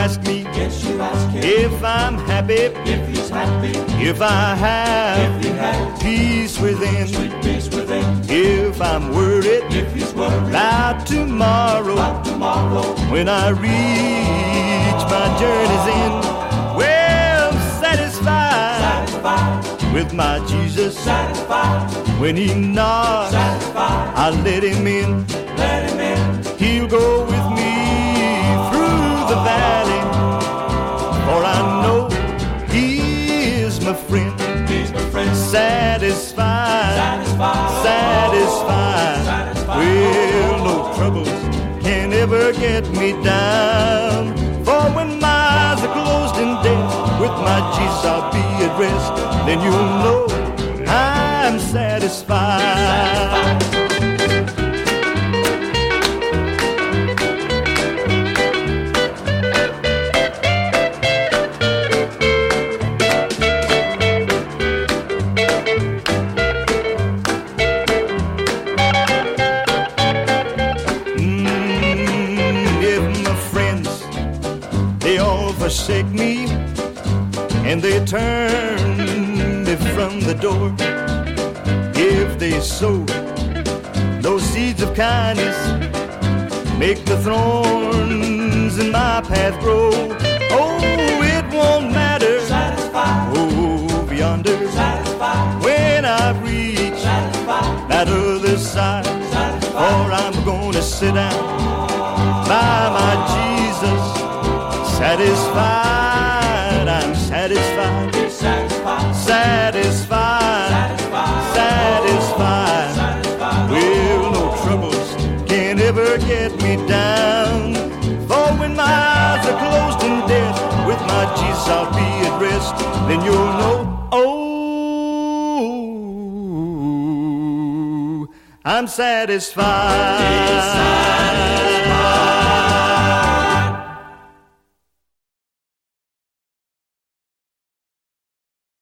ask me, Yes, you ask him if I'm happy, if he's happy, if I have if he has peace within, sweet peace within, if I'm worried if he's worried about tomorrow, about tomorrow. when I reach my journey's end. Well, satisfied Satisfied, with my Jesus. satisfied, When he knocks, satisfied, I let him in. let him in. He'll go with me through the valley, for I know he is my friend. He's my friend. Satisfied, Satisfied, satisfied. satisfied. Well, no troubles can ever get me down. For when my eyes are closed in death, with my Jesus I'll be at rest. Then you'll know I'm satisfied. If my friends, they all forsake me, and they turn me from the door, if they sow those seeds of kindness, make the thorns in my path grow, oh, it won't matter. Satisfied, Over yonder, satisfied, when I've reached satisfied, that other side, or I'm gonna sit down by my Jesus. Satisfied, I'm satisfied, satisfied, satisfied, satisfied. Well, no troubles can ever get me down. For when my eyes are closed in death, with my Jesus I'll be at rest. Then you'll know, oh, I'm satisfied.